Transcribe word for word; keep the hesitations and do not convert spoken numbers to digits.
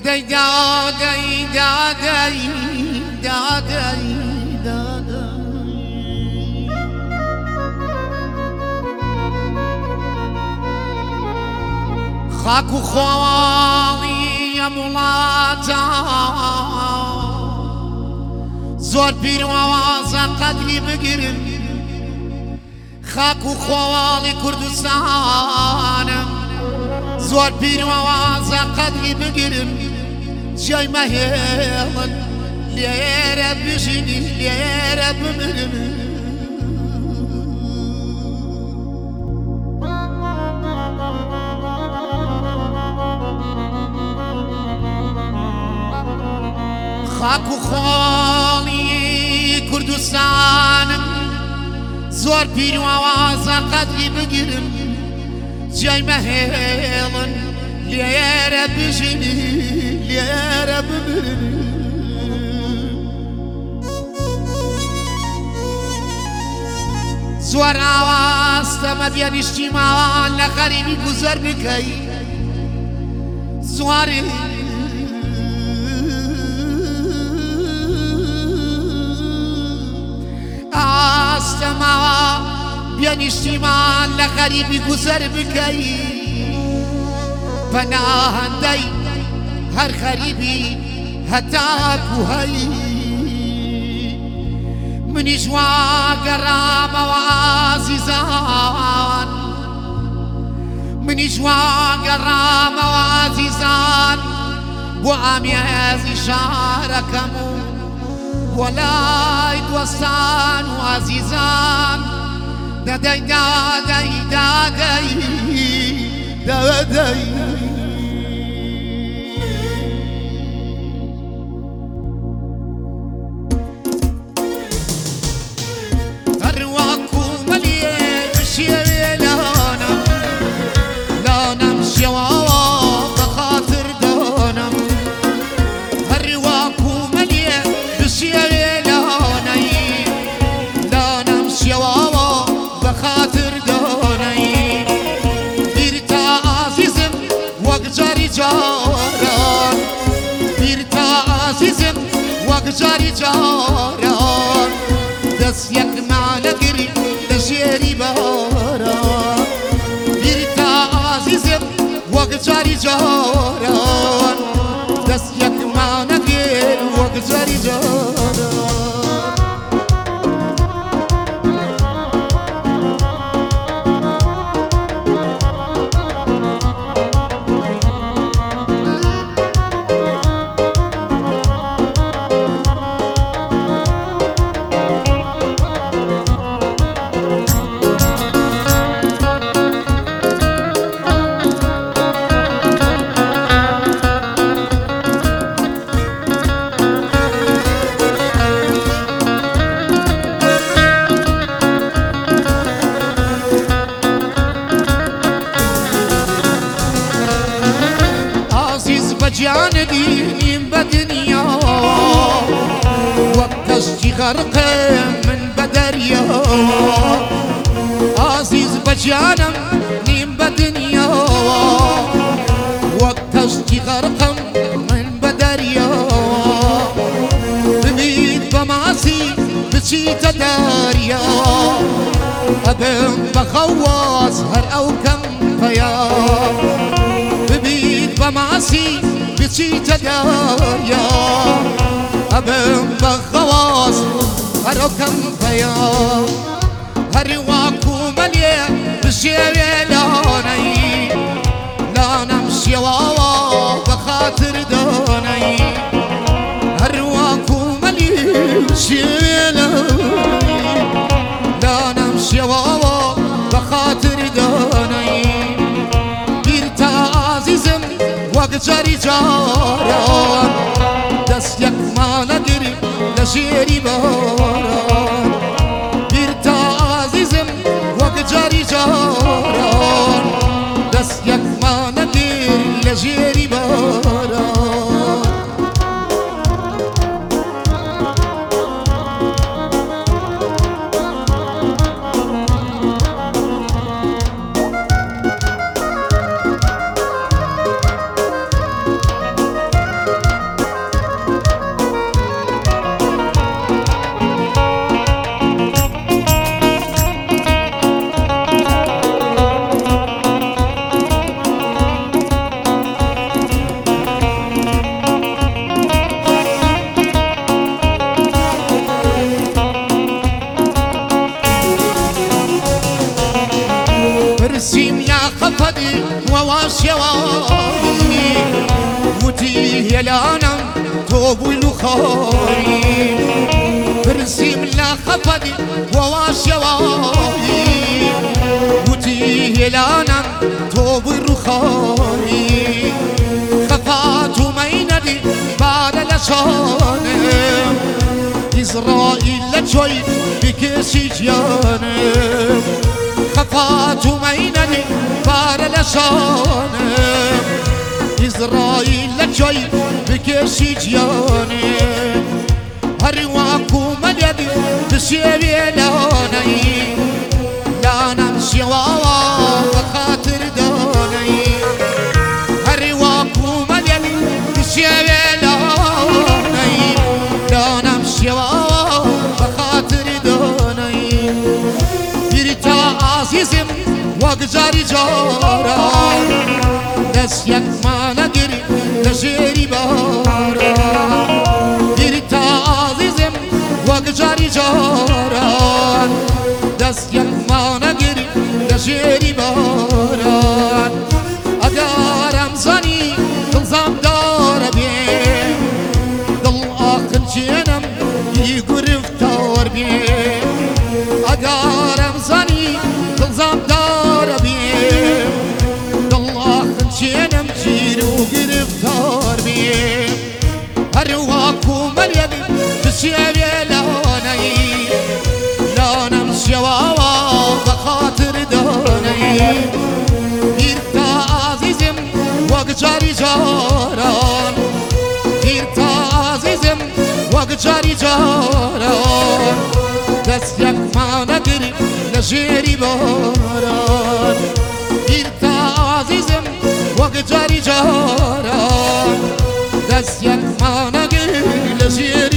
دادي دادي دادي دادي دادي خاك وخوالي يا مولاتا زور بير ووازا قدري بقرن خاك وخوالي كردستانم زور بير ووازا قدري بقرن جاي ما هيلن ليرة بجني ليرة بمرن خاك وخالي كردستانم زور بير ووازا قدري بقرن جاي ما هيلن ليرة بجني ليرة بمرن زور آواستا ما بيان اجتماعان لغريبي گذر بكي زوري آستا ما بيان اجتماعان لغريبي گذر بكي پناهندي هر غريبي هتاكو هاي مني جوا قرام وعزيزان مني جوا قرام وعزيزان وعمي هذي شاركمو ولا يتوسان وعزيزان دادي دادي دادي دادي جاران بیرتا عزیزم وقت جاری جاران دست یک مالگری دشیری باران بیرتا عزیزم وقت جاری جاران دست یک مالگری وقت جاری جاران جان دينيم بدنيا وقتشتي غرق من بدريا عزيز بجانم نيم بدنيا وقتشتي غرق من بدريا بميت بمعصي بشيت داريا أبن بخواص هر أو كم فيا بميت بمعصي بشيت داريا أبن بخواص هر أو كم فيا هر واكو مليا بشيوي لوني لا نمشي واوا بخاطر دوني هر واكو مليا بشيوي لوني لا نمشي واوا بخاطر دوني بيرتا عزيزم وقت جاري جاران دست یک ما نگری لشیری باران بیرتا عزیزم وقت جاری جاران دست یک ما نگری لشیری باران خفدي وواسيواني وتي هلانم توبو لخاري برسي ملا خفدي وواسيواني وتي هلانم توبو لخاري خفات ميندي بعد لسانم إسرائيل لجوي بكسي جانم خفات ميندي بعد لسانم إسرائيل لجوي بكسي جانم هرواكو مليدي بسيبي لاني لانا سيواوا بخاطر داني هرواكو مليدي بسيبي لاني لانا سيواوا بخاطر داني بريتا عزيزم وقجاري جاران نسيك ما نقري لجيري باران بريتا عزيزم وقجاري جاران نسيك ما نقري لجيري باران أقارم زني تلزم دار بيه دل آخر جنم يقرف دار بيه أقارم زني تلزم دار بيه دل آخر جنم جيرو قرفتار بيه هرواكو مليدي بسيبي لاني لانم سيواوا بخاطر داني إرتا عزيزم وقجاري جاران إرتا عزيزم وقجاري جاران دستيك ما نقري لجيري باران إرتا عزيزم وقجاري جاران دستيك ما نقري لجيري